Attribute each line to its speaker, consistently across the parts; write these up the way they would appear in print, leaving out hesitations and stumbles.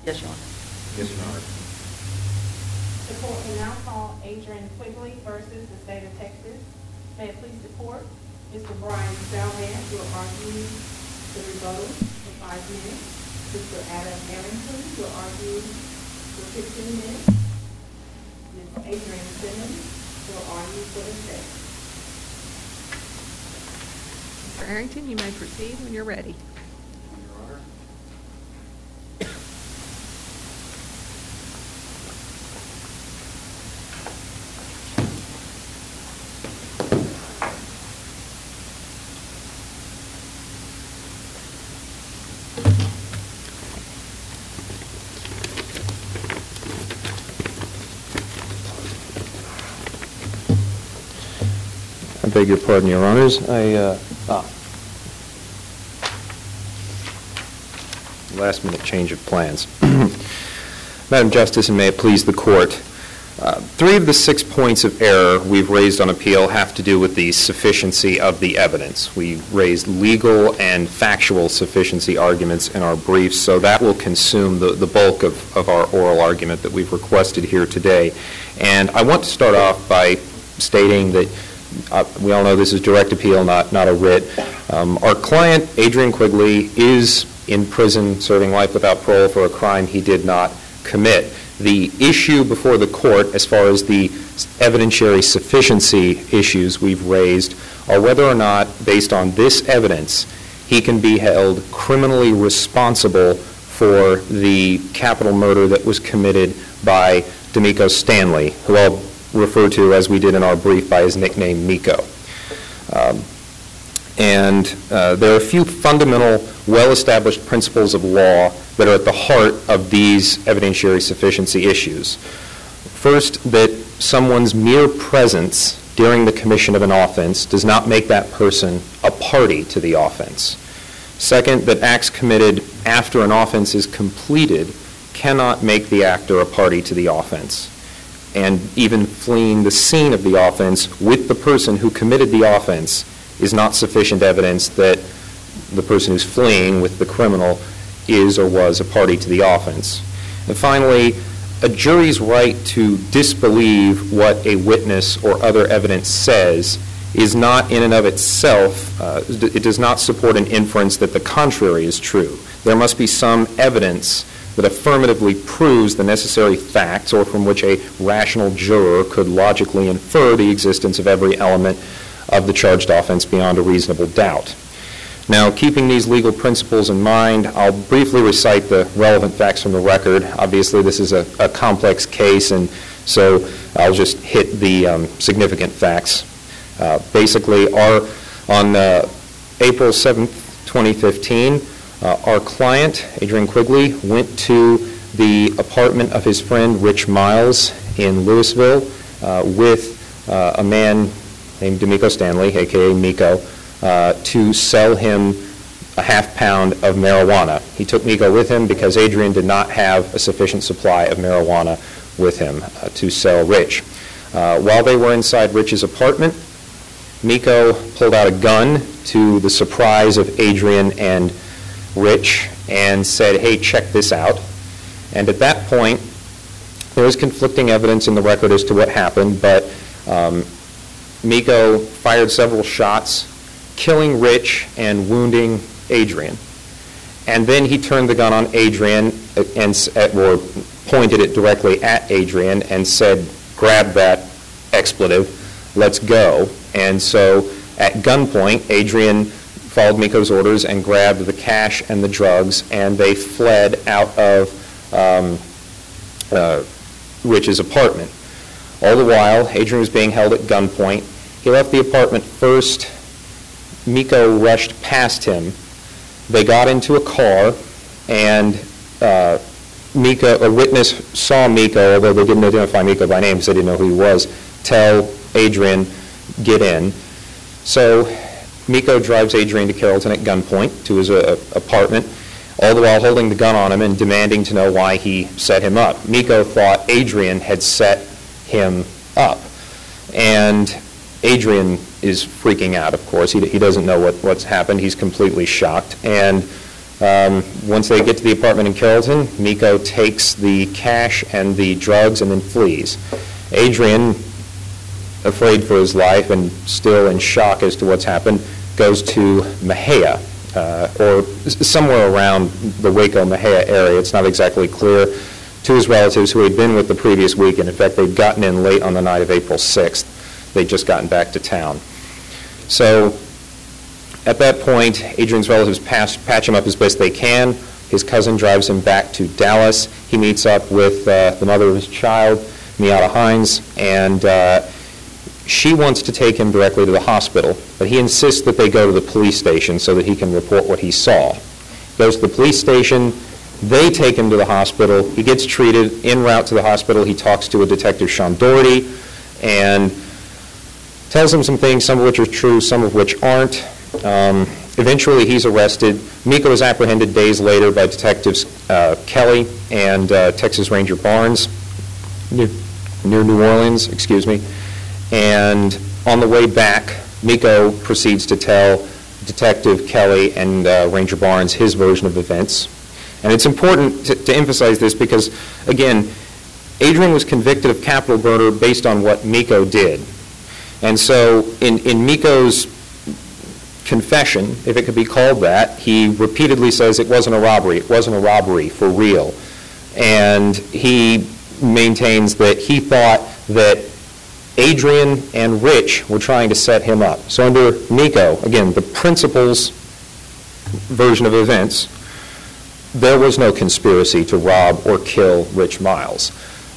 Speaker 1: Yes, Your Honor.
Speaker 2: Yes, Your Honor.
Speaker 3: The court will now call Adrian Quigley versus the state of Texas. May it please the court, Mr. Brian Salvan will argue the rebuttal for 5 minutes. Mr. Adam Arrington will argue for 15 minutes. Ms. Adrian Simmons will argue for the state.
Speaker 1: Mr. Arrington, you may proceed when you're ready.
Speaker 2: Your Honor.
Speaker 4: I beg your pardon, Your Honors. Last-minute change of plans. Madam Justice, and may it please the Court, 3 of the 6 points of error we've raised on appeal have to do with the sufficiency of the evidence. We raised legal and factual sufficiency arguments in our briefs, so that will consume the bulk of our oral argument that we've requested here today. And I want to start off by stating that we all know this is direct appeal, not a writ. Our client, Adrian Quigley, is in prison serving life without parole for a crime he did not commit. The issue before the court, as far as the evidentiary sufficiency issues we've raised, are whether or not, based on this evidence, he can be held criminally responsible for the capital murder that was committed by D'Amico Stanley, who I'll refer to, as we did in our brief, by his nickname Miko. There are a few fundamental, well-established principles of law that are at the heart of these evidentiary sufficiency issues. First, that someone's mere presence during the commission of an offense does not make that person a party to the offense. Second, that acts committed after an offense is completed cannot make the actor a party to the offense. And even fleeing the scene of the offense with the person who committed the offense is not sufficient evidence that the person who's fleeing with the criminal is or was a party to the offense. And finally, a jury's right to disbelieve what a witness or other evidence says is not in and of itself, it does not support an inference that the contrary is true. There must be some evidence that affirmatively proves the necessary facts or from which a rational juror could logically infer the existence of every element of the charged offense beyond a reasonable doubt. Now, keeping these legal principles in mind, I'll briefly recite the relevant facts from the record. Obviously, this is a complex case, and so I'll just hit the significant facts. Basically, on April 7th, 2015, our client, Adrian Quigley, went to the apartment of his friend Rich Miles in Louisville with a man named D'Amico Stanley, a.k.a. Miko, to sell him a half-pound of marijuana. He took Miko with him because Adrian did not have a sufficient supply of marijuana with him to sell Rich. While they were inside Rich's apartment, Miko pulled out a gun to the surprise of Adrian and Rich and said, "Hey, check this out." And at that point, there was conflicting evidence in the record as to what happened, but Miko fired several shots, killing Rich and wounding Adrian. And then he turned the gun on Adrian or pointed it directly at Adrian and said, "Grab that expletive, let's go." And so at gunpoint, Adrian followed Miko's orders and grabbed the cash and the drugs, and they fled out of Rich's apartment. All the while, Adrian was being held at gunpoint. He left the apartment first. Miko rushed past him. They got into a car, and a witness saw Miko, although they didn't identify Miko by name because they didn't know who he was, tell Adrian, "Get in." So Miko drives Adrian to Carrollton at gunpoint to his apartment, all the while holding the gun on him and demanding to know why he set him up. Miko thought Adrian had set him up. And Adrian is freaking out, of course. He doesn't know what's happened. He's completely shocked. And Once they get to the apartment in Carrollton, Miko takes the cash and the drugs and then flees. Adrian, afraid for his life and still in shock as to what's happened, goes to Mexia, or somewhere around the Waco-Mexia area. It's not exactly clear, to his relatives who had been with the previous weekend. In fact, they'd gotten in late on the night of April 6th. They'd just gotten back to town. So at that point, Adrian's relatives patch him up as best they can. His cousin drives him back to Dallas. He meets up with the mother of his child, Miata Hines, and she wants to take him directly to the hospital, but he insists that they go to the police station so that he can report what he saw. Goes to the police station. They take him to the hospital. He gets treated. En route to the hospital, he talks to a detective, Sean Doherty, and tells him some things, some of which are true, some of which aren't. Eventually, he's arrested. Miko is apprehended days later by Detectives Kelly and Texas Ranger Barnes near New Orleans, and on the way back, Miko proceeds to tell Detective Kelly and Ranger Barnes his version of events. And it's important to emphasize this because, again, Adrian was convicted of capital murder based on what Miko did. And so in Miko's confession, if it could be called that, he repeatedly says it wasn't a robbery. It wasn't a robbery for real. And he maintains that he thought that Adrian and Rich were trying to set him up. So under Miko, again, the principal's version of events, there was no conspiracy to rob or kill Rich Miles.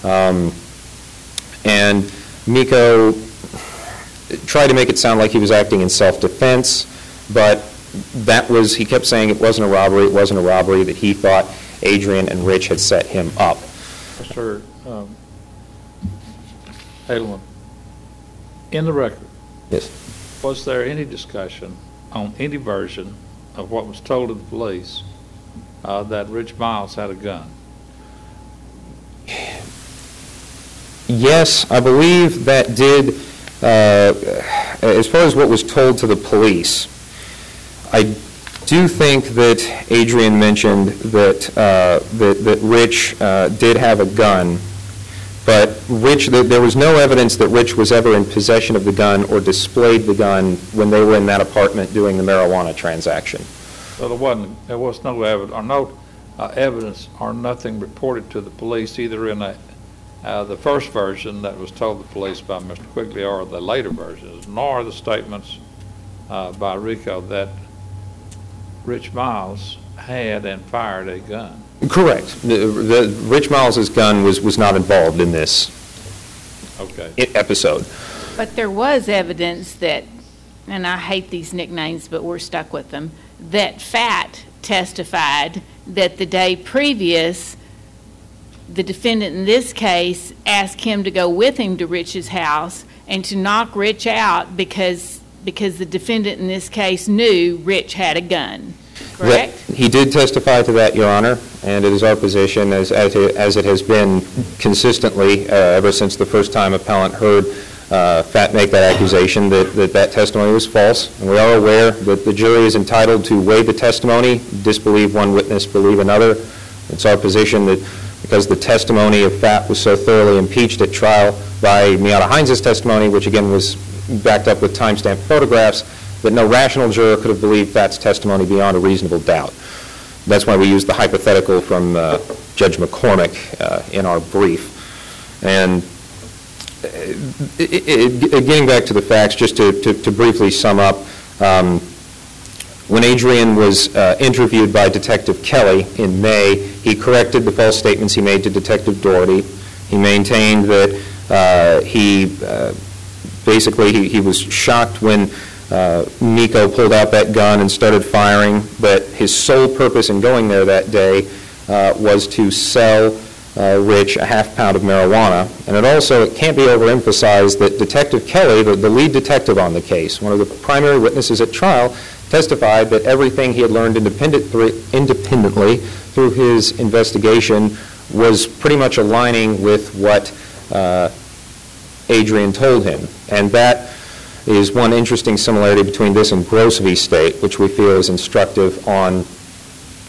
Speaker 4: And Miko tried to make it sound like he was acting in self-defense, but he kept saying it wasn't a robbery, that he thought Adrian and Rich had set him up.
Speaker 5: Mr. Edelman, in the record,
Speaker 4: Yes.
Speaker 5: was there any discussion on any version of what was told to the police that Rich Miles had a gun?
Speaker 4: Yes, I believe that did, as far as what was told to the police, I do think that Adrian mentioned that Rich did have a gun, but there was no evidence that Rich was ever in possession of the gun or displayed the gun when they were in that apartment doing the marijuana transaction.
Speaker 5: So there was no evidence or nothing reported to the police either in the first version that was told to the police by Mr. Quigley or the later versions, nor the statements by Rico that Rich Miles had and fired a gun.
Speaker 4: Correct. Rich Miles' gun was not involved in this episode.
Speaker 6: But there was evidence that, and I hate these nicknames, but we're stuck with them, that Fat testified that the day previous, the defendant in this case asked him to go with him to Rich's house and to knock Rich out because the defendant in this case knew Rich had a gun. Correct?
Speaker 4: He did testify to that, Your Honor, and it is our position, as it has been consistently ever since the first time appellant heard Fat make that accusation, that testimony was false. And we are aware that the jury is entitled to weigh the testimony, disbelieve one witness, believe another. It's our position that because the testimony of Fat was so thoroughly impeached at trial by Miata Hines' testimony, which again was backed up with timestamped photographs, that no rational juror could have believed Fat's testimony beyond a reasonable doubt. That's why we used the hypothetical from Judge McCormick in our brief. And getting back to the facts, just to briefly sum up, when Adrian was interviewed by Detective Kelly in May, he corrected the false statements he made to Detective Doherty. He maintained that he was shocked when Miko pulled out that gun and started firing, but his sole purpose in going there that day was to sell Rich a half pound of marijuana. And it can't be overemphasized that Detective Kelly, the lead detective on the case, one of the primary witnesses at trial, testified that everything he had learned independently through his investigation was pretty much aligning with what Adrian told him. And that is one interesting similarity between this and Gross v. State, which we feel is instructive on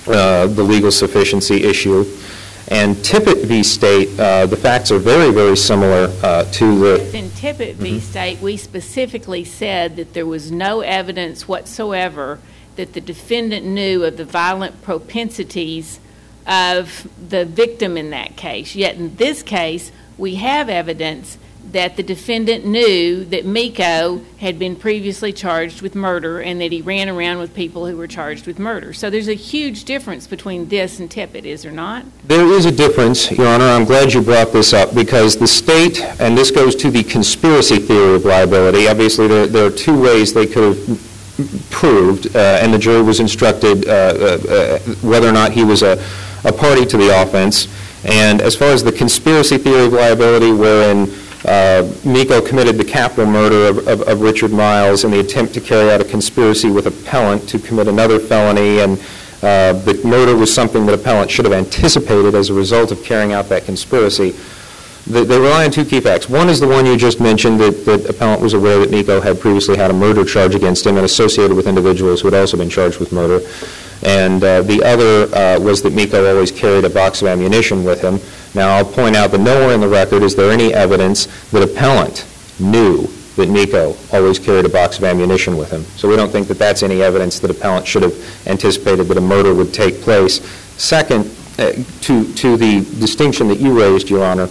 Speaker 4: the legal sufficiency issue. And Tippett v. State, the facts are very, very similar to the...
Speaker 6: In Tippett v. State, we specifically said that there was no evidence whatsoever that the defendant knew of the violent propensities of the victim in that case. Yet in this case, we have evidence that the defendant knew that Miko had been previously charged with murder and that he ran around with people who were charged with murder. So there's a huge difference between this and Tippett, is there not?
Speaker 4: There is a difference, Your Honor. I'm glad you brought this up because the state, and this goes to the conspiracy theory of liability, obviously there are two ways they could have proved, and the jury was instructed whether or not he was a party to the offense. And as far as the conspiracy theory of liability, wherein Miko committed the capital murder of Richard Miles in the attempt to carry out a conspiracy with appellant to commit another felony, and the murder was something that appellant should have anticipated as a result of carrying out that conspiracy. They rely on two key facts. One is the one you just mentioned, that appellant was aware that Miko had previously had a murder charge against him and associated with individuals who had also been charged with murder. And the other was that Miko always carried a box of ammunition with him. Now, I'll point out that nowhere in the record is there any evidence that appellant knew that Miko always carried a box of ammunition with him. So we don't think that that's any evidence that appellant should have anticipated that a murder would take place. Second, to the distinction that you raised, Your Honor,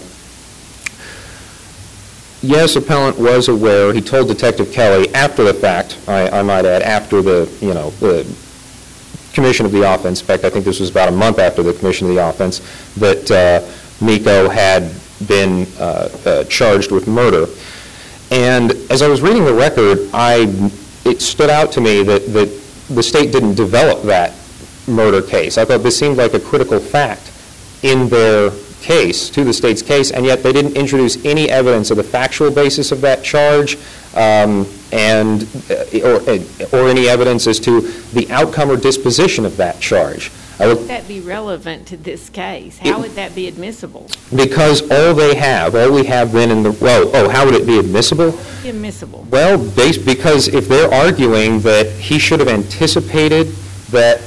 Speaker 4: yes, appellant was aware. He told Detective Kelly after the fact, I might add, after the commission of the offense. In fact, I think this was about a month after the commission of the offense, that Miko had been charged with murder. And as I was reading the record, it stood out to me that the state didn't develop that murder case. I thought this seemed like a critical fact in their case, to the state's case, and yet they didn't introduce any evidence of the factual basis of that charge or any evidence as to the outcome or disposition of that charge.
Speaker 6: How would that be relevant to this case? How would that be admissible?
Speaker 4: Because all we have then in the, how would it be admissible?
Speaker 6: Admissible.
Speaker 4: Well, because if they're arguing that he should have anticipated that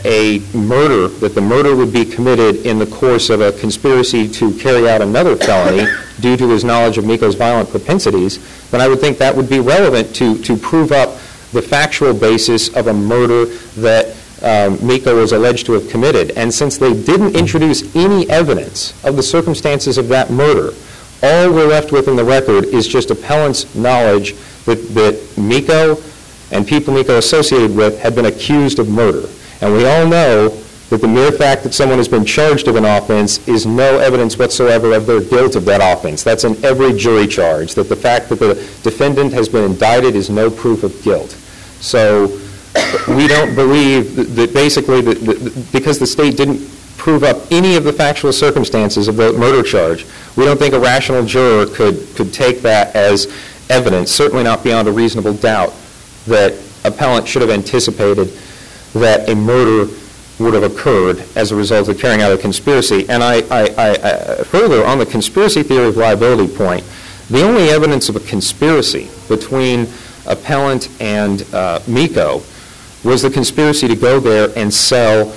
Speaker 4: the murder would be committed in the course of a conspiracy to carry out another felony due to his knowledge of Miko's violent propensities, then I would think that would be relevant to prove up the factual basis of a murder that Miko was alleged to have committed. And since they didn't introduce any evidence of the circumstances of that murder, all we're left with in the record is just appellant's knowledge that Miko and people Miko associated with had been accused of murder. And we all know that the mere fact that someone has been charged of an offense is no evidence whatsoever of their guilt of that offense. That's in every jury charge, that the fact that the defendant has been indicted is no proof of guilt. So we don't believe that basically because the state didn't prove up any of the factual circumstances of the murder charge, we don't think a rational juror could take that as evidence, certainly not beyond a reasonable doubt, that appellant should have anticipated that a murder would have occurred as a result of carrying out a conspiracy. And I further, on the conspiracy theory of liability point, the only evidence of a conspiracy between appellant and Miko was the conspiracy to go there and sell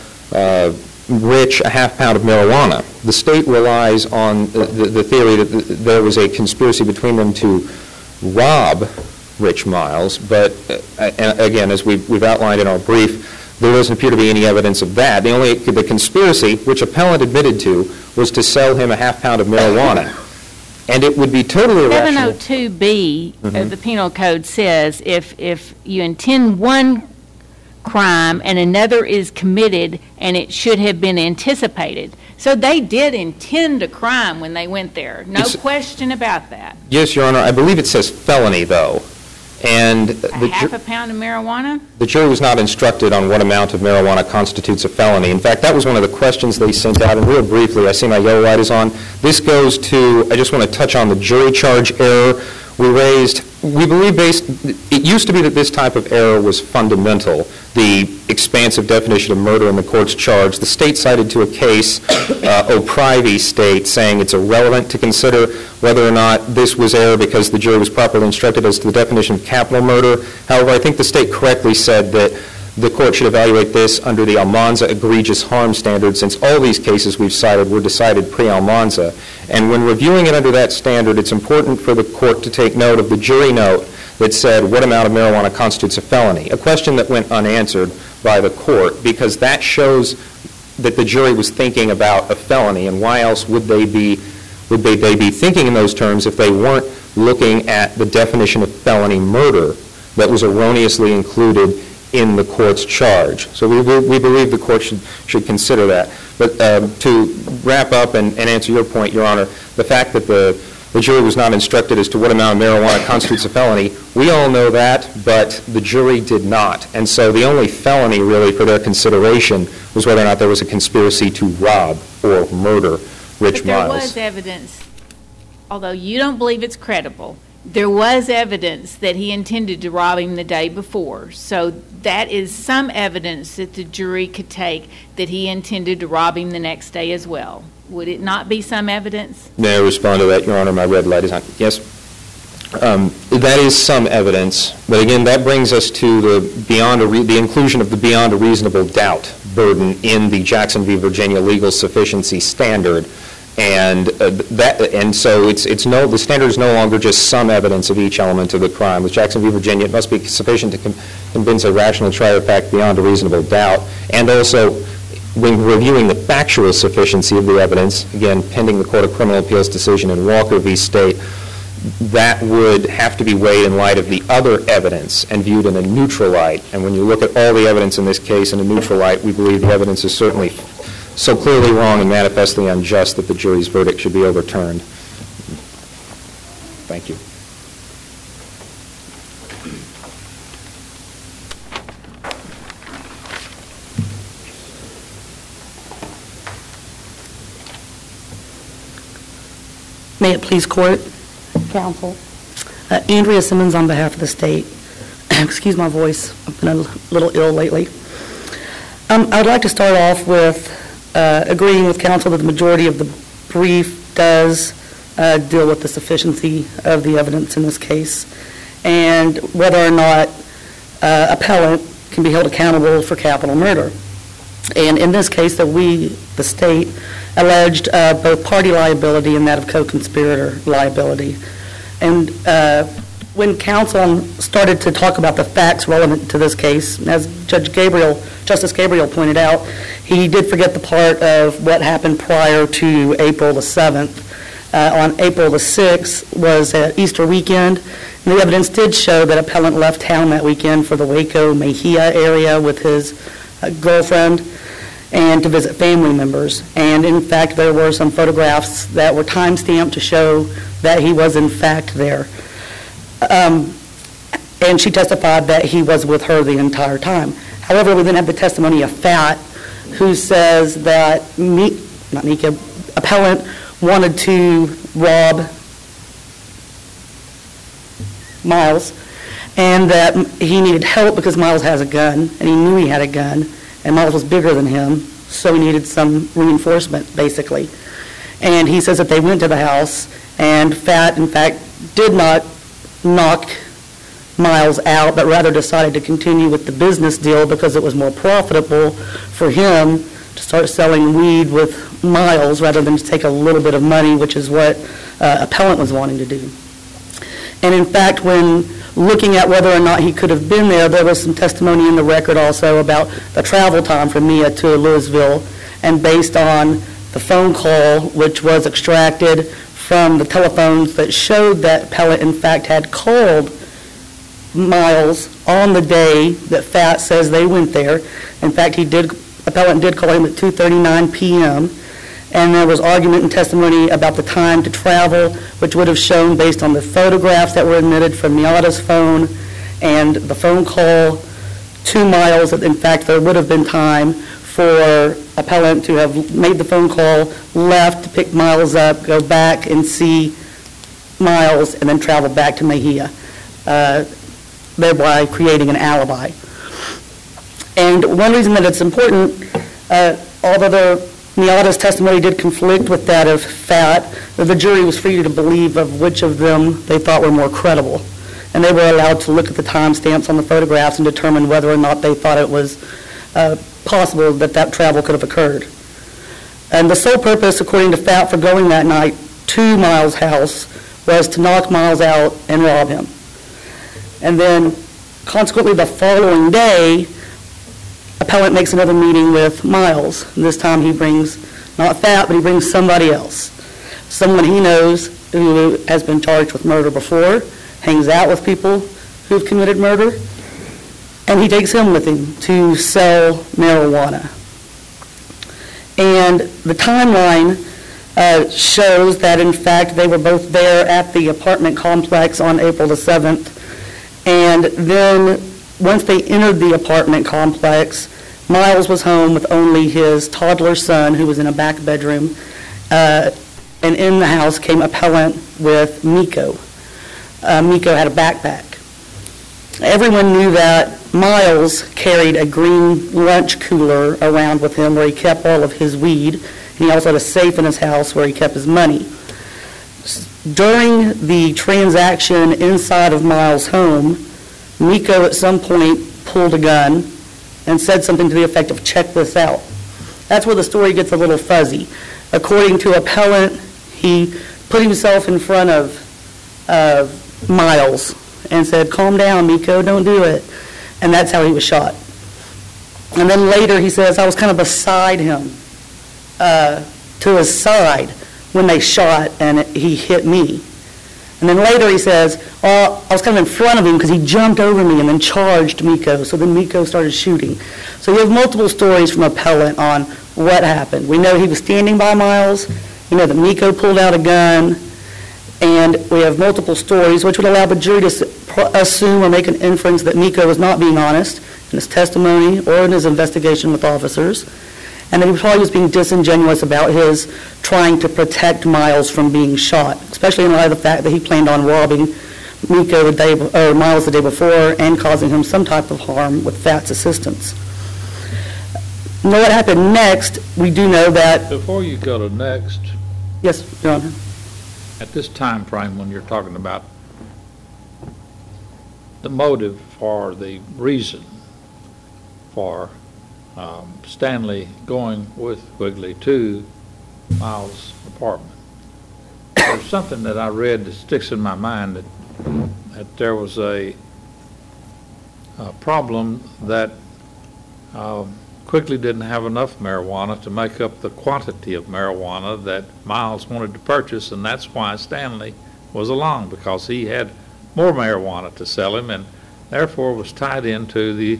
Speaker 4: Rich a half pound of marijuana. The state relies on the theory that there was a conspiracy between them to rob Rich Miles, but again, as we've outlined in our brief, there doesn't appear to be any evidence of that. The conspiracy, which appellant admitted to, was to sell him a half pound of marijuana. And it would be totally irrational.
Speaker 6: 702B of the Penal Code says if you intend one crime and another is committed and it should have been anticipated. So they did intend a crime when they went there. No question about that.
Speaker 4: Yes, Your Honor. I believe it says felony, though. And
Speaker 6: half a pound of marijuana?
Speaker 4: The jury was not instructed on what amount of marijuana constitutes a felony. In fact, that was one of the questions they sent out. And real briefly, I see my yellow light is on. This goes to, I just want to touch on the jury charge error we believe it used to be that this type of error was fundamental, the expansive definition of murder in the court's charge. The state cited to a case, O'Privey State, saying it's irrelevant to consider whether or not this was error because the jury was properly instructed as to the definition of capital murder. However, I think the state correctly said that the court should evaluate this under the Almanza egregious harm standard, since all these cases we've cited were decided pre-Almanza. And when reviewing it under that standard, it's important for the court to take note of the jury note that said what amount of marijuana constitutes a felony, a question that went unanswered by the court, because that shows that the jury was thinking about a felony, and why else would they be thinking in those terms if they weren't looking at the definition of felony murder that was erroneously included in the court's charge. So we believe the court should consider that. But to wrap up and answer your point, Your Honor, the fact that the jury was not instructed as to what amount of marijuana constitutes a felony, we all know that, but the jury did not. And so the only felony really for their consideration was whether or not there was a conspiracy to rob or murder Rich Miles.
Speaker 6: But there was evidence, although you don't believe it's credible, there was evidence that he intended to rob him the day before. So that is some evidence that the jury could take that he intended to rob him the next day as well. Would it not be some evidence?
Speaker 4: May I respond to that, Your Honor? My red light is on. Yes? That is some evidence. But again, that brings us to the inclusion of the beyond a reasonable doubt burden in the Jackson v. Virginia legal sufficiency standard. And so the standard is no longer just some evidence of each element of the crime. With Jackson v. Virginia, it must be sufficient to convince a rational trier of fact beyond a reasonable doubt. And also, when reviewing the factual sufficiency of the evidence, again, pending the Court of Criminal Appeals decision in Walker v. State, that would have to be weighed in light of the other evidence and viewed in a neutral light. And when you look at all the evidence in this case in a neutral light, we believe the evidence is certainly so clearly wrong and manifestly unjust that the jury's verdict should be overturned. Thank you.
Speaker 7: May it please court, counsel. Andrea Simmons on behalf of the state. Excuse my voice, I've been a little ill lately. I would like to start off with agreeing with counsel that the majority of the brief does deal with the sufficiency of the evidence in this case and whether or not appellant can be held accountable for capital murder. And in this case, that we, the state, alleged both party liability and that of co-conspirator liability. And when counsel started to talk about the facts relevant to this case, as Justice Gabriel pointed out, he did forget the part of what happened prior to April the 7th. On April the 6th was Easter weekend, and the evidence did show that appellant left town that weekend for the Waco Mejia area with his girlfriend and to visit family members. And in fact, there were some photographs that were time-stamped to show that he was in fact there. And she testified that he was with her the entire time. However, we then have the testimony of Fat, who says that appellant wanted to rob Miles and that he needed help because Miles has a gun, and he knew he had a gun, and Miles was bigger than him, so he needed some reinforcement, basically. And he says that they went to the house, and Fat, in fact, did not knock Miles out, but rather decided to continue with the business deal because it was more profitable for him to start selling weed with Miles rather than to take a little bit of money, which is what appellant was wanting to do. And in fact, when looking at whether or not he could have been there, there was some testimony in the record also about the travel time from Mia to Louisville, and based on the phone call, which was extracted from the telephones that showed that appellant in fact had called Miles on the day that Fat says they went there. In fact, appellant did call him at 2:39 p.m., and there was argument and testimony about the time to travel, which would have shown based on the photographs that were admitted from Miata's phone and the phone call to Miles that in fact there would have been time for appellant to have made the phone call, left to pick Miles up, go back and see Miles, and then travel back to Mejia, thereby creating an alibi. And one reason that it's important, although Miata's testimony did conflict with that of Fat, the jury was free to believe of which of them they thought were more credible. and they were allowed to look at the timestamps on the photographs and determine whether or not they thought it was possible that that travel could have occurred. And the sole purpose, according to FAT, for going that night to Miles' house was to knock Miles out and rob him. And then, consequently, the following day, appellant makes another meeting with Miles. And this time he brings, not FAT, but he brings somebody else. Someone he knows who has been charged with murder before, hangs out with people who've committed murder, and he takes him with him to sell marijuana. And the timeline shows that, in fact, they were both there at the apartment complex on April the 7th. And then, once they entered the apartment complex, Miles was home with only his toddler son, who was in a back bedroom. And in the house came appellant with Miko. Miko had a backpack. Everyone knew that Miles carried a green lunch cooler around with him where he kept all of his weed. And he also had a safe in his house where he kept his money. During the transaction inside of Miles' home, Miko at some point pulled a gun and said something to the effect of, "Check this out." That's where the story gets a little fuzzy. According to appellant, he put himself in front of Miles and said, "Calm down, Miko, don't do it." And that's how he was shot. And then later he says, "I was kind of beside him, to his side when they shot, and he hit me." And then later he says, "Oh, I was kind of in front of him because he jumped over me and then charged Miko. So then Miko started shooting." So you have multiple stories from appellant on what happened. We know he was standing by Miles. We know that Miko pulled out a gun. And we have multiple stories which would allow the jury to assume or make an inference that Miko was not being honest in his testimony or in his investigation with officers, and that he probably was being disingenuous about his trying to protect Miles from being shot, especially in light of the fact that he planned on robbing Miles the day before and causing him some type of harm with FAT's assistance. Now, what happened next, we do know that...
Speaker 5: Before you go to next,
Speaker 7: Yes, Your Honor.
Speaker 5: at this time frame when you're talking about the motive or the reason for Stanley going with Quigley to Miles' apartment, there's something that I read that sticks in my mind, that there was a problem that Quigley didn't have enough marijuana to make up the quantity of marijuana that Miles wanted to purchase, and that's why Stanley was along, because he had more marijuana to sell him and therefore was tied into the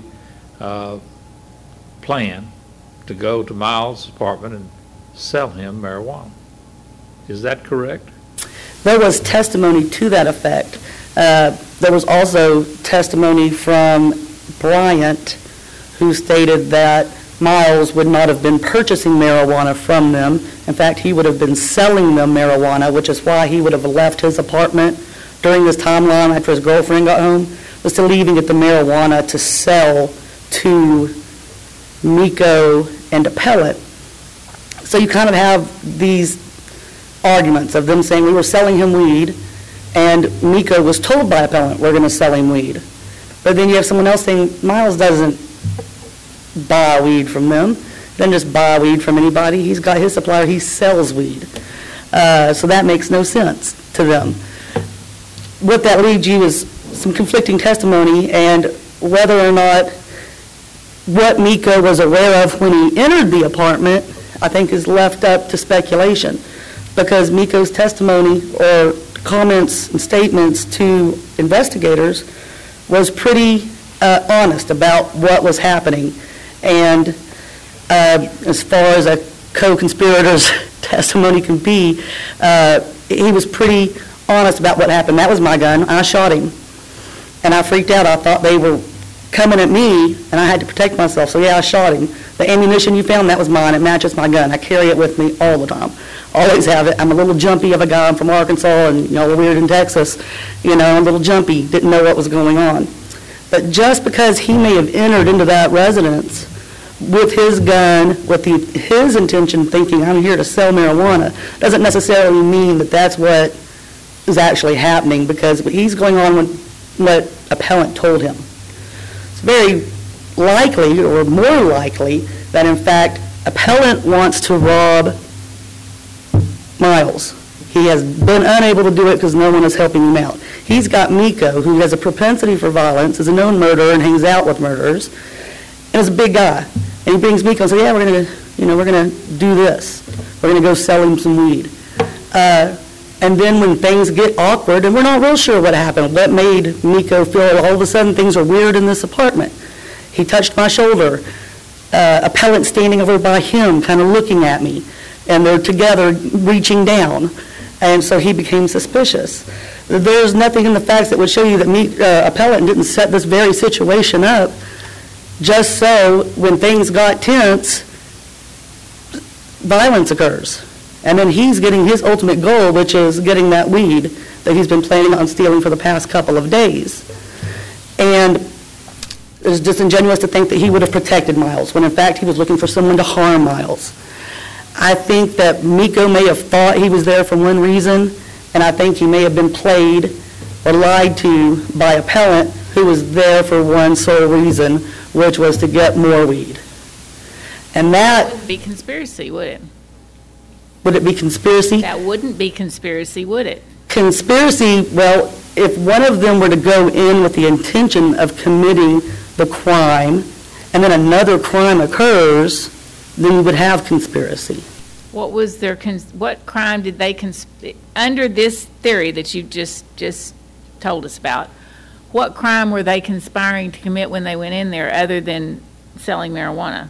Speaker 5: plan to go to Miles' apartment and sell him marijuana. Is that correct?
Speaker 7: There was testimony to that effect. There was also testimony from Bryant, who stated that Miles would not have been purchasing marijuana from them. In fact, he would have been selling them marijuana, which is why he would have left his apartment during this timeline after his girlfriend got home, was to leave and get the marijuana to sell to Miko and appellant. So you kind of have these arguments of them saying we were selling him weed, and Miko was told by appellant we're going to sell him weed. But then you have someone else saying Miles doesn't buy weed from them, doesn't just buy weed from anybody. He's got his supplier, he sells weed. So that makes no sense to them. What that leaves you is some conflicting testimony, and whether or not what Miko was aware of when he entered the apartment, I think, is left up to speculation, because Miko's testimony or comments and statements to investigators was pretty honest about what was happening. And as far as a co-conspirator's testimony can be, he was pretty honest about what happened. That was my gun. I shot him. And I freaked out. I thought they were coming at me, and I had to protect myself. So, yeah, I shot him. The ammunition you found, that was mine. It matches my gun. I carry it with me all the time. Always have it. I'm a little jumpy of a guy. I'm from Arkansas, and, we're weird in Texas. I'm a little jumpy. Didn't know what was going on. But just because he may have entered into that residence with his gun, with his intention, thinking, I'm here to sell marijuana, doesn't necessarily mean that that's what is actually happening, because he's going on with what appellant told him. It's very likely, or more likely, that in fact appellant wants to rob Miles. He has been unable to do it because no one is helping him out. He's got Miko, who has a propensity for violence, is a known murderer, and hangs out with murderers, and is a big guy. And he brings Miko and says, yeah, we're gonna do this. We're gonna go sell him some weed. And then when things get awkward, and we're not real sure what happened, what made Miko feel all of a sudden things are weird in this apartment. He touched my shoulder. Appellant standing over by him, kind of looking at me, and they're together reaching down. And so he became suspicious. There's nothing in the facts that would show you that appellant didn't set this very situation up just so when things got tense, violence occurs. And then he's getting his ultimate goal, which is getting that weed that he's been planning on stealing for the past couple of days. And it's disingenuous to think that he would have protected Miles, when in fact he was looking for someone to harm Miles. I think that Miko may have thought he was there for one reason, and I think he may have been played or lied to by appellant who was there for one sole reason, which was to get more weed. And that...
Speaker 6: Wouldn't be conspiracy, would it?
Speaker 7: Would it be conspiracy?
Speaker 6: That wouldn't be conspiracy, would it?
Speaker 7: Conspiracy, well, if one of them were to go in with the intention of committing the crime, and then another crime occurs, then you would have conspiracy.
Speaker 6: What was their, what crime did they, under this theory that you just told us about, what crime were they conspiring to commit when they went in there other than selling marijuana?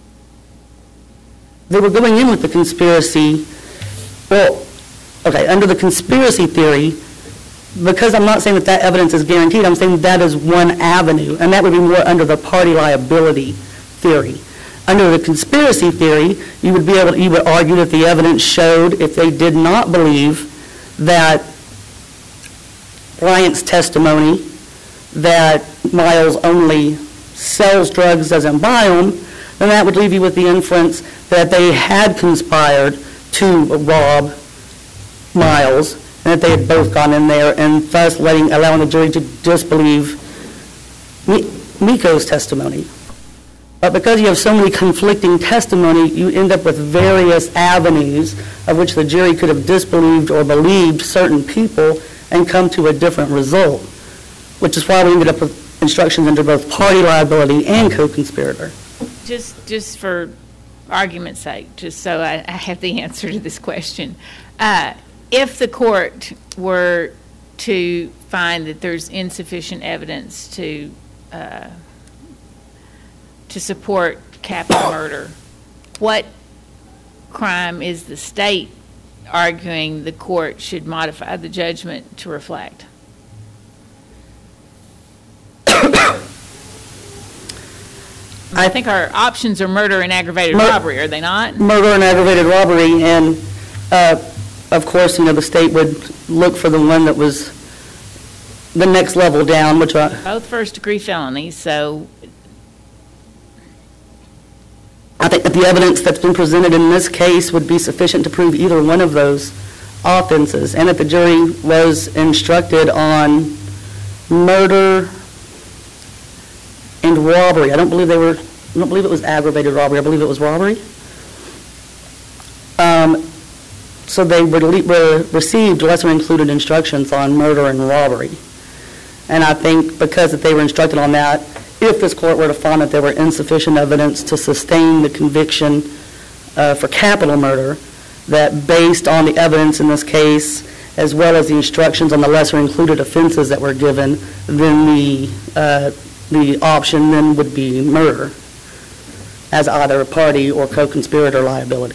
Speaker 7: They were going in with the conspiracy, well, okay, under the conspiracy theory, because I'm not saying that that evidence is guaranteed, I'm saying that is one avenue, and that would be more under the party liability theory. Under the conspiracy theory, you would argue that the evidence showed, if they did not believe that Bryant's testimony that Miles only sells drugs, doesn't buy them, then that would leave you with the inference that they had conspired to rob Miles, and that they had both gone in there, and thus allowing the jury to disbelieve Miko's testimony. But because you have so many conflicting testimony, you end up with various avenues of which the jury could have disbelieved or believed certain people and come to a different result, which is why we ended up with instructions under both party liability and co-conspirator.
Speaker 6: Just for argument's sake, just so I have the answer to this question, if the court were to find that there's insufficient evidence to support capital murder, what crime is the state arguing the court should modify the judgment to reflect? I think our options are murder and aggravated robbery, are they not?
Speaker 7: Murder and aggravated robbery, and of course, the state would look for the one that was the next level down, which
Speaker 6: both first-degree felonies, so
Speaker 7: I think that the evidence that's been presented in this case would be sufficient to prove either one of those offenses, and that the jury was instructed on murder and robbery. I don't believe it was aggravated robbery. I believe it was robbery. So they received lesser included instructions on murder and robbery. And I think because that they were instructed on that, if this court were to find that there were insufficient evidence to sustain the conviction for capital murder, that based on the evidence in this case, as well as the instructions on the lesser included offenses that were given, then the option then would be murder as either a party or co-conspirator liability.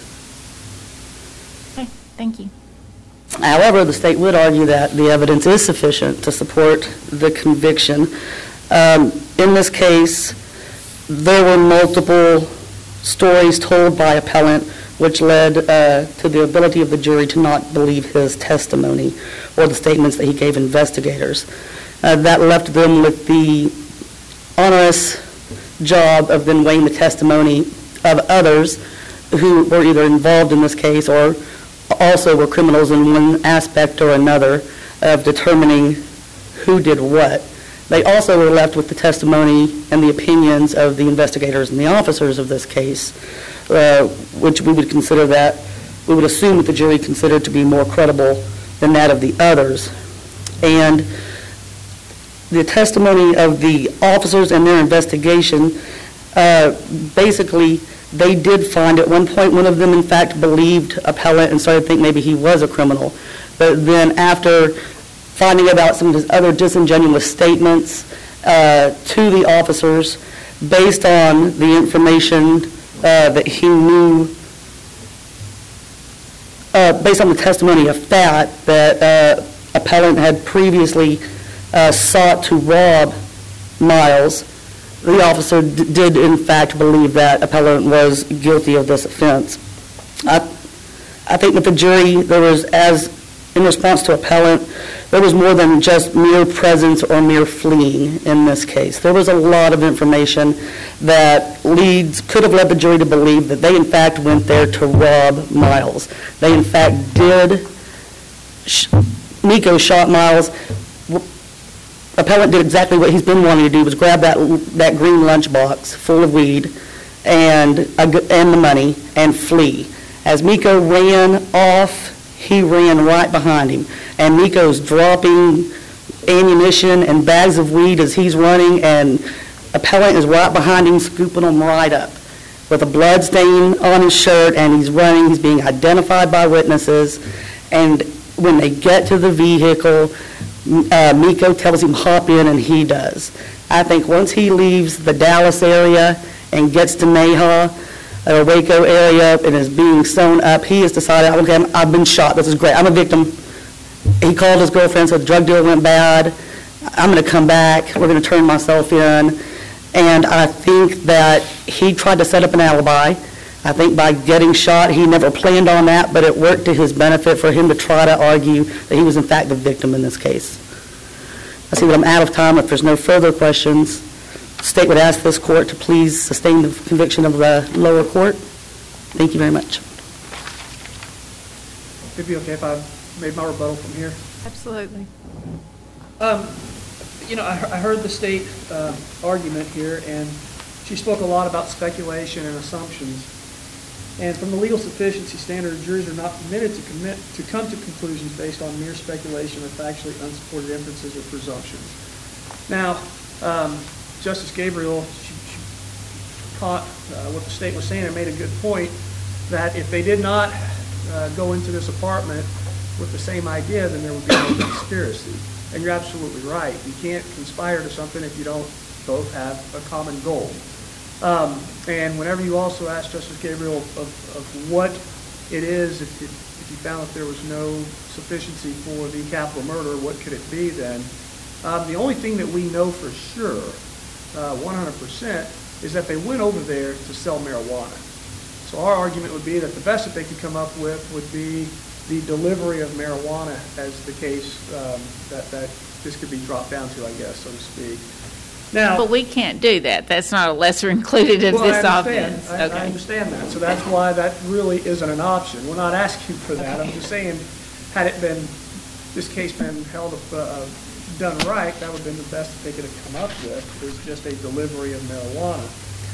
Speaker 6: okay, thank you.
Speaker 7: However, the state would argue that the evidence is sufficient to support the conviction. In this case, there were multiple stories told by appellant which led to the ability of the jury to not believe his testimony or the statements that he gave investigators. That left them with the onerous job of then weighing the testimony of others who were either involved in this case or also were criminals in one aspect or another, of determining who did what. They also were left with the testimony and the opinions of the investigators and the officers of this case, which we would consider that, we would assume that the jury considered to be more credible than that of the others. And the testimony of the officers and their investigation, basically, they did find at one point one of them, in fact, believed appellant and started to think maybe he was a criminal. But then after finding about some of his other disingenuous statements to the officers, based on the information that he knew, based on the testimony of that appellant had previously sought to rob Miles, the officer did in fact believe that appellant was guilty of this offense. I think that the jury, there was, as in response to appellant, there was more than just mere presence or mere fleeing in this case. There was a lot of information that could have led the jury to believe that they in fact went there to rob Miles. They in fact did. Nico shot Miles. Appellant did exactly what he's been wanting to do, was grab that green lunchbox full of weed and the money and flee. As Nico ran off, he ran right behind him. And Nico's dropping ammunition and bags of weed as he's running, and appellant is right behind him, scooping them right up with a blood stain on his shirt, and he's running. He's being identified by witnesses. And when they get to the vehicle, Nico tells him hop in, and he does. I think once he leaves the Dallas area and gets to Mayhaw, or Waco area, and is being sewn up, he has decided, okay, I've been shot, this is great, I'm a victim. He called his girlfriend, so the drug deal went bad, I'm going to come back, we're going to turn myself in. And I think that he tried to set up an alibi. I think by getting shot, he never planned on that, but it worked to his benefit for him to try to argue that he was in fact the victim in this case. I see that I'm out of time. If there's no further questions, the state would ask this court to please sustain the conviction of the lower court. Thank you very much.
Speaker 8: It'd be okay if I made my rebuttal from here?
Speaker 1: Absolutely.
Speaker 8: I heard the state argument here, and she spoke a lot about speculation and assumptions. And from the legal sufficiency standard, juries are not permitted to come to conclusions based on mere speculation or factually unsupported inferences or presumptions. Now, Justice Gabriel, she caught what the state was saying and made a good point that if they did not go into this apartment with the same idea, then there would be no conspiracy. And you're absolutely right. You can't conspire to something if you don't both have a common goal. And whenever you also ask Justice Gabriel of what it is, if you found that there was no sufficiency for the capital murder, what could it be then? The only thing that we know for sure, 100%, is that they went over there to sell marijuana. So our argument would be that the best that they could come up with would be the delivery of marijuana as the case that this could be dropped down to, I guess, so to speak. Now,
Speaker 6: But we can't do that. That's not a lesser included of this offense.
Speaker 8: I understand that. So that's why that really isn't an option. We're not asking for that. I'm just saying, had it been, this case been held, done right, that would have been the best that they could have come up with, is just a delivery of marijuana.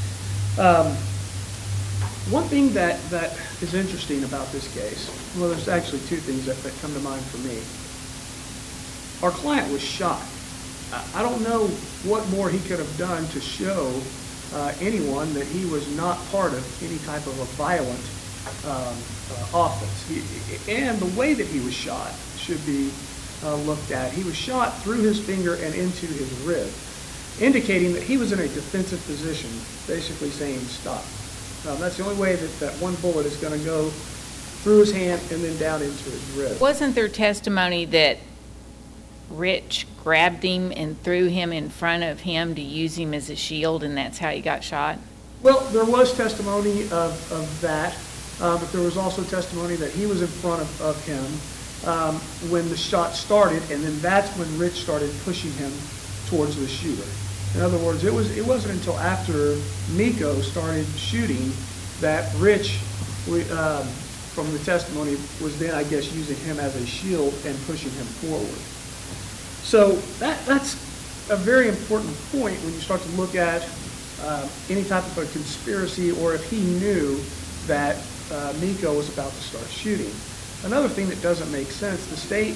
Speaker 8: One thing that is interesting about this case, well, there's actually two things that come to mind for me. Our client was shot. I don't know what more he could have done to show anyone that he was not part of any type of a violent offense. And the way that he was shot should be looked at. He was shot through his finger and into his rib, indicating that he was in a defensive position, basically saying stop. That's the only way that one bullet is going to go through his hand and then down into his rib.
Speaker 6: Wasn't there testimony that Rich grabbed him and threw him in front of him to use him as a shield, and that's how he got shot?
Speaker 8: Well, there was testimony of that, but there was also testimony that he was in front of him when the shot started, and then that's when Rich started pushing him towards the shooter. In other words, it wasn't until after Nico started shooting that Rich, from the testimony, was then, I guess, using him as a shield and pushing him forward. So that's a very important point when you start to look at any type of a conspiracy, or if he knew that Miko was about to start shooting. Another thing that doesn't make sense, the state,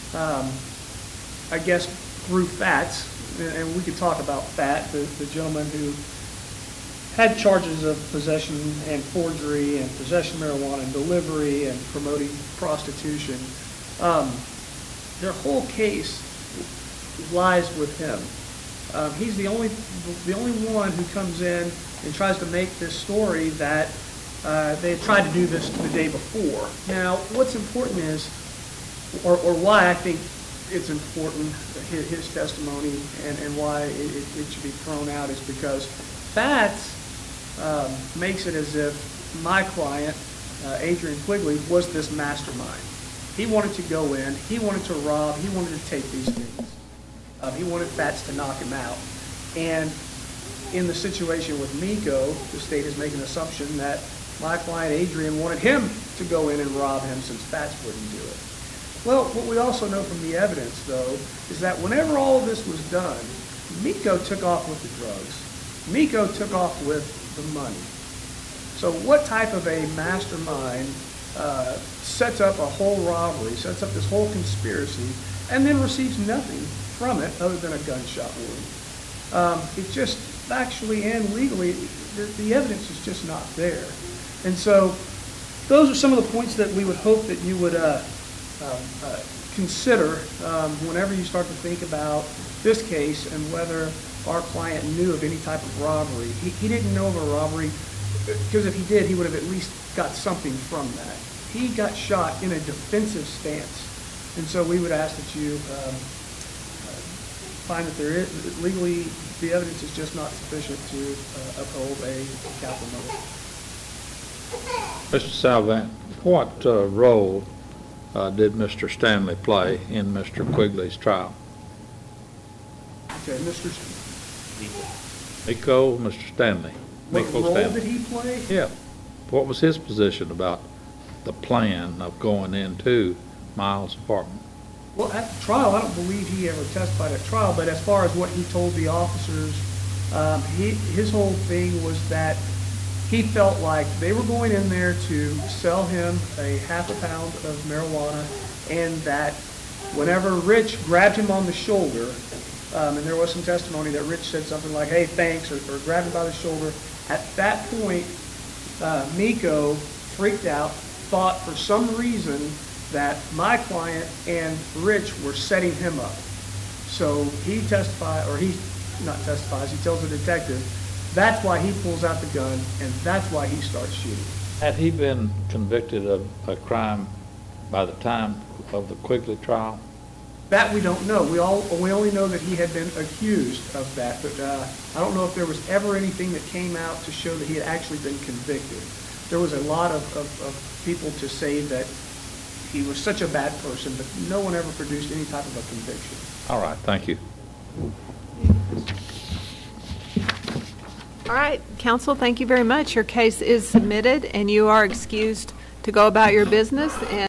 Speaker 8: I guess, through Fats, and we could talk about Fat, the gentleman who had charges of possession and forgery and possession of marijuana and delivery and promoting prostitution. Their whole case lies with him. He's the only one who comes in and tries to make this story that they had tried to do this the day before. Now, what's important is, or why I think it's important, his testimony, and why it should be thrown out, is because Fats makes it as if my client, Adrian Quigley, was this mastermind. He wanted to go in, he wanted to rob, he wanted to take these things. He wanted Fats to knock him out. And in the situation with Miko, the state is making an assumption that my client Adrian wanted him to go in and rob him since Fats wouldn't do it. Well, what we also know from the evidence, though, is that whenever all of this was done, Miko took off with the drugs. Miko took off with the money. So what type of a mastermind sets up a whole robbery, sets up this whole conspiracy, and then receives nothing from it other than a gunshot wound? It just factually and legally, the evidence is just not there. And so those are some of the points that we would hope that you would consider whenever you start to think about this case and whether our client knew of any type of robbery. He didn't know of a robbery, because if he did, he would have at least got something from that. He got shot in a defensive stance. And so we would ask that you find that there is, legally, the evidence is just not sufficient to uphold a capital murder.
Speaker 5: Mr. Salvant, what role did Mr. Stanley play in Mr. Quigley's trial?
Speaker 8: Okay, Mr.
Speaker 5: Miko, Mr. Stanley.
Speaker 8: What
Speaker 5: Miko
Speaker 8: role
Speaker 5: Stanley.
Speaker 8: did he play?
Speaker 5: Yeah. What was his position about the plan of going into Miles' apartment?
Speaker 8: Well, at the trial, I don't believe he ever testified at trial, but as far as what he told the officers, his whole thing was that he felt like they were going in there to sell him a half a pound of marijuana, and that whenever Rich grabbed him on the shoulder, and there was some testimony that Rich said something like, hey, thanks, or grabbed him by the shoulder, at that point, Miko freaked out, thought for some reason that my client and Rich were setting him up. So he testified, or he not testifies, he tells the detective, that's why he pulls out the gun, and that's why he starts shooting.
Speaker 5: Had he been convicted of a crime by the time of the Quigley trial?
Speaker 8: That we don't know. We only know that he had been accused of that, but I don't know if there was ever anything that came out to show that he had actually been convicted. There was a lot of people to say that he was such a bad person, but no one ever produced any type of a conviction.
Speaker 5: All right, thank you.
Speaker 1: All right, counsel, thank you very much. Your case is submitted, and you are excused to go about your business. And